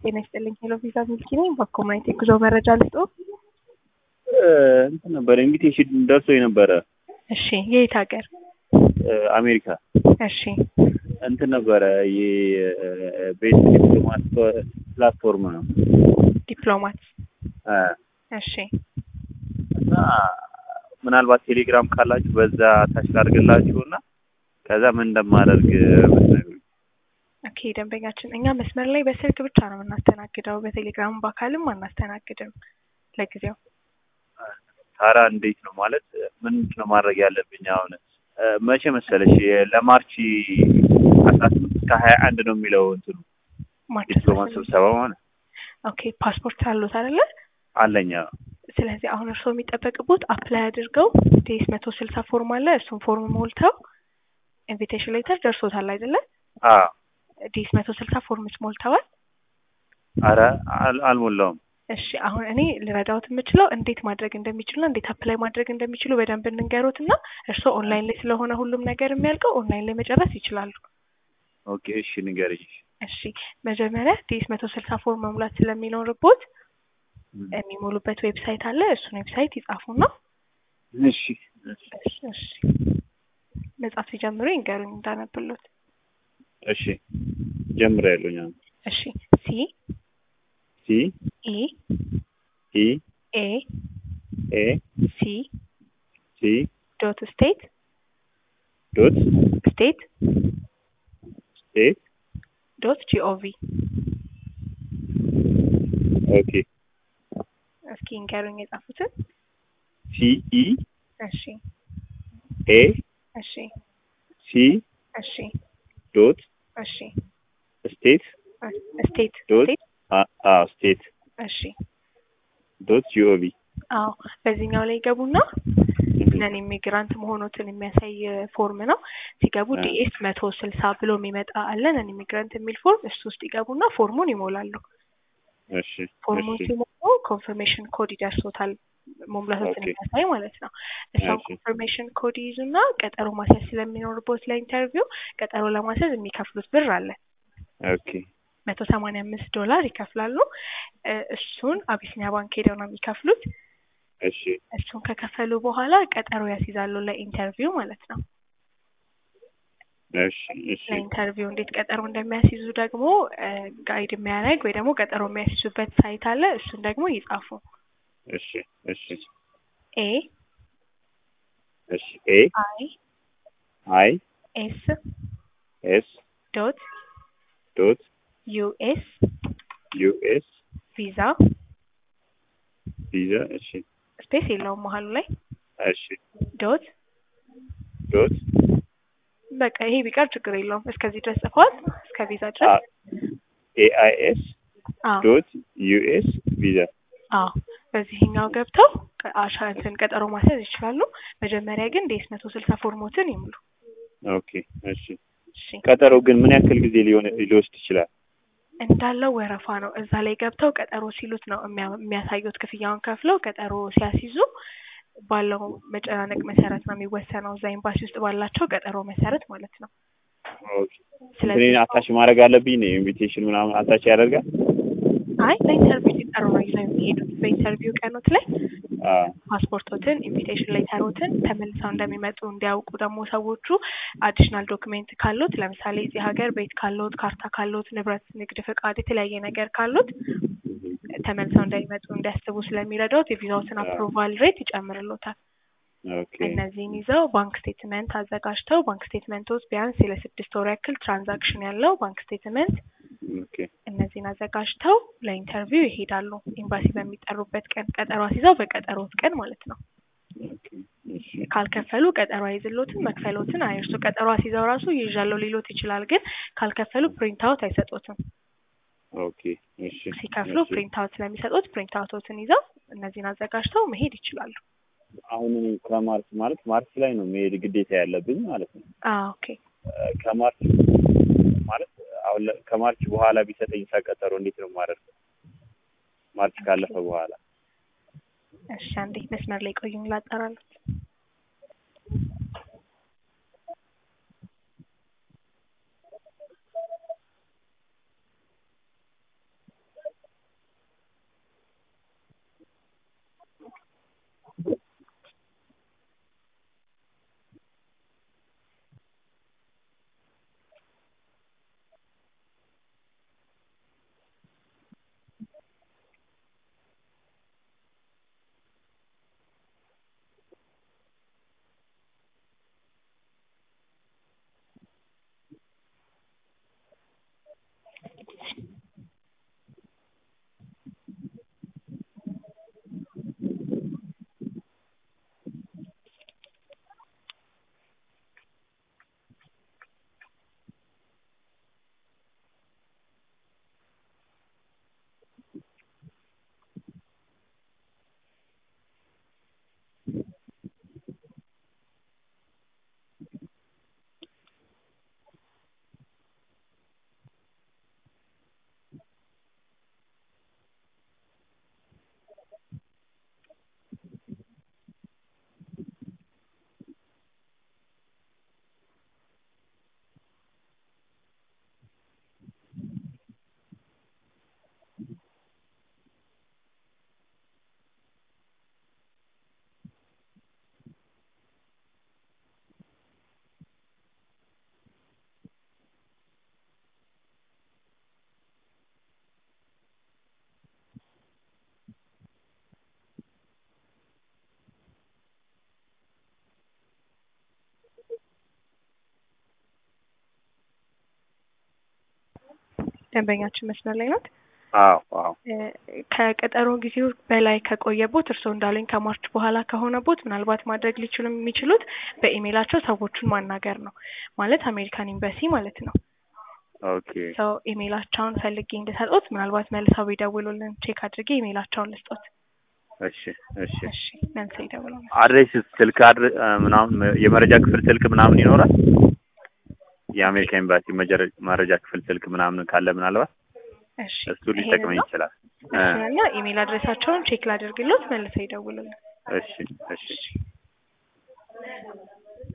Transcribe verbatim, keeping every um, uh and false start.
ጤና ይስጥልኝ ሄሎ ቪዛ ሚልኪ ነኝ። በኮሚኒቲ ጉዞ መረጃ ልስጦ። እንትን ነበር ኢንቪቴሽን ደርሶኝ ነበረ። እሺ የት ሀገር? አሜሪካ። እሺ እንትን ነበረ የቤት ዲፕሎማት ፕላትፎርም ነው። ዲፕሎማት አ እሺ እና ምናልባት ቴሌግራም ካላችሁ በዛ ታች ላድርግላችሁና ከዛ ምን እንደማደርግ ብትነግሩኝ። ኦኬ ደንበኛችን እኛ መስመር ላይ በስልክ ብቻ ነው የምናስተናግደው፣ በቴሌግራም በአካልም አናስተናግድም ለጊዜው። ታራ እንዴት ነው ማለት ምንድን ነው ማድረግ ያለብኝ አሁን? መቼ መሰለሽ ለማርች አስራ ስምንት እስከ ሀያ አንድ ነው የሚለው እንትኑ ዲፕሎማት ስብሰባ ማለት። ኦኬ ፓስፖርት አሉት አይደለ? አለኝ። ስለዚህ አሁን እርስዎ የሚጠበቅቡት አፕላይ አድርገው ዲኤስ መቶ ስልሳ ፎርም አለ፣ እሱን ፎርም ሞልተው ኢንቪቴሽን ሌተር ደርሶታል አይደለ? አዎ ዲኤስ መቶ ስልሳ ፎርምስ ሞልተዋል? አረ አልሞላውም። እሺ አሁን እኔ ልረዳዎት የምችለው እንዴት ማድረግ እንደሚችሉና እንዴት አፕላይ ማድረግ እንደሚችሉ በደንብ እንንገሩትና እርስዎ ኦንላይን ላይ ስለሆነ ሁሉም ነገር የሚያልቀው ኦንላይን ላይ መጨረስ ይችላሉ። ኦኬ እሺ ንገሪኝ። እሺ መጀመሪያ ዲኤስ መቶ ስልሳ ፎርም መሙላት ስለሚኖርቦት የሚሞሉበት ዌብሳይት አለ፣ እሱን ዌብሳይት ይጻፉና እሺ እሺ መጻፍ ሲጀምሩ ይንገሩኝ እንዳነብሎት። እሺ ጀምሬያለሁኝ። እሺ ሲ ሲ ኢ ኢ ኤ ኤ ሲ ሲ ዶት ስቴት ዶት ስቴት ስቴት ዶት ጂኦቪ። ኦኬ እስኪ ንገሩኝ የጻፉትን። ሲ ኢ እሺ ኤ እሺ ሲ እሺ ዶት እሺ ስቴት ስቴት ዶት አ ስቴት እሺ ዶት ጂኦቪ። አዎ በዚህኛው ላይ ገቡና ነን ኢሚግራንት መሆኑትን የሚያሳይ ፎርም ነው። ሲገቡ ዲኤስ መቶ ስልሳ ብሎ የሚመጣ አለ ነን ኢሚግራንት የሚል ፎርም፣ እሱ ውስጥ ይገቡና ፎርሙን ይሞላሉ። እሺ ፎርሙን ሲሞሉ ኮንፈርሜሽን ኮድ ይደርሶታል መሙላቱን የሚያሳይ ማለት ነው። እሷን ኮንፈርሜሽን ኮድ ይዙና ቀጠሮ ማስያዝ ስለሚኖርቦት ለኢንተርቪው ቀጠሮ ለማስያዝ የሚከፍሉት ብር አለ። ኦኬ መቶ ሰማንያ አምስት ዶላር ይከፍላሉ። እሱን አቢሲኒያ ባንክ ሄደው ነው የሚከፍሉት። እሺ እሱን ከከፈሉ በኋላ ቀጠሮ ያስይዛሉ ለኢንተርቪው ማለት ነው። እሺ እሺ ለኢንተርቪው እንዴት ቀጠሮ እንደሚያስይዙ ደግሞ ጋይድ የሚያደርግ ወይ ደግሞ ቀጠሮ የሚያስይዙበት ሳይት አለ፣ እሱን ደግሞ ይጻፉ። እሺ እሺ ኤ እሺ ኤ አይ አይ ኤስ ኤስ ዶት ዶት ዩኤስ ዩኤስ ቪዛ ቪዛ እሺ ስፔስ የለውም መሀሉ ላይ እሺ ዶት ዶት በቃ ይሄ ቢቀር ችግር የለውም። እስከዚህ ድረስ ጽፏል፣ እስከ ቪዛ ድረስ ኤ አይ ኤስ ዶት ዩኤስ ቪዛ። አዎ በዚህኛው ገብተው አሻንትን ቀጠሮ ማስያዝ ይችላሉ። መጀመሪያ ግን ዲኤስ መቶ ስልሳ ፎርሞትን ይሙሉ። ኦኬ እሺ ቀጠሮ ግን ምን ያክል ጊዜ ሊሆን ሊወስድ ይችላል? እንዳለው ወረፋ ነው። እዛ ላይ ገብተው ቀጠሮ ሲሉት ነው የሚያሳዩት። ክፍያውን ከፍለው ቀጠሮ ሲያስይዙ ባለው መጨናነቅ መሰረት ነው የሚወሰነው፣ እዛ ኤምባሲ ውስጥ ባላቸው ቀጠሮ መሰረት ማለት ነው። ኦኬ ስለዚህ አታች ማድረግ አለብኝ ነው ኢንቪቴሽን ምናምን አታች ያደርጋል? አይ ለኢንተርቪው ሲጠሩ ነው ይዘው የሚሄዱት። በኢንተርቪው ቀኖት ላይ ፓስፖርቶትን ኢንቪቴሽን ሌተሮትን ተመልሰው እንደሚመጡ እንዲያውቁ ደግሞ ሰዎቹ አዲሽናል ዶክሜንት ካሉት ለምሳሌ እዚህ ሀገር ቤት ካሉት፣ ካርታ ካሉት፣ ንብረት ንግድ ፍቃድ፣ የተለያየ ነገር ካሉት ተመልሰው እንደሚመጡ እንዲያስቡ ስለሚረዳውት የቪዛዎትን አፕሮቫል ሬት ይጨምርሎታል። ኦኬ እነዚህን ይዘው ባንክ ስቴትመንት አዘጋጅተው ባንክ ስቴትመንት ውስጥ ቢያንስ ለስድስት ወር ያክል ትራንዛክሽን ያለው ባንክ ስቴትመንት ኦኬ እነዚህን አዘጋጅተው ለኢንተርቪው ይሄዳሉ። ኤምባሲ በሚጠሩበት ቀን ቀጠሮ አስይዘው በቀጠሮት ቀን ማለት ነው። ኦኬ እሺ ካልከፈሉ ቀጠሮ አይዝሎትም፣ መክፈሎትን አይርሱ። ቀጠሮ አስይዘው ራሱ ይዣለው ሊሎት ይችላል፣ ግን ካልከፈሉ ፕሪንት አውት አይሰጡትም። ኦኬ እሺ ሲከፍሉ ፕሪንት አውት ስለሚሰጡት ፕሪንት አውቶትን ይዘው እነዚህን አዘጋጅተው መሄድ ይችላሉ። አሁን እኔ ከማርች ማለት ማርች ላይ ነው መሄድ ግዴታ ያለብኝ ማለት ነው። አዎ ኦኬ ከማርች ማለት አሁን ከማርች በኋላ ቢሰጠኝ ቀጠሮ እንዴት ነው የማደርገው? ማርች ካለፈ በኋላ። እሺ አንዴ መስመር ላይ ቆዩኝ ላጣራሉት። ደንበኛችን መስመር ላይ ናት? አዎ አዎ። ከቀጠሮ ጊዜው በላይ ከቆየቦት እርስዎ እንዳሉኝ ከማርች በኋላ ከሆነቦት ምናልባት ማድረግ ሊችሉ የሚችሉት በኢሜይላቸው ሰዎቹን ማናገር ነው። ማለት አሜሪካን ኤምባሲ ማለት ነው። ኦኬ። ሰው ኢሜይላቸውን ፈልጌ እንድሰጡት ምናልባት መልሰው ይደውሉልን ቼክ አድርጌ ኢሜይላቸውን ልስጦት። እሺ እሺ እሺ መልሰው ይደውሉ። አድሬስ ስልክ አድር ምናምን የመረጃ ክፍል ስልክ ምናምን ይኖራል? የአሜሪካ ኤምባሲ መረጃ ክፍል ስልክ ምናምን ካለ ምናልባት እሺ እሱ ሊጠቅመኝ ይችላል። እና ኢሜይል አድሬሳቸውን ቼክ ላድርግሎት መልሰው ይደውሉልን። እሺ እሺ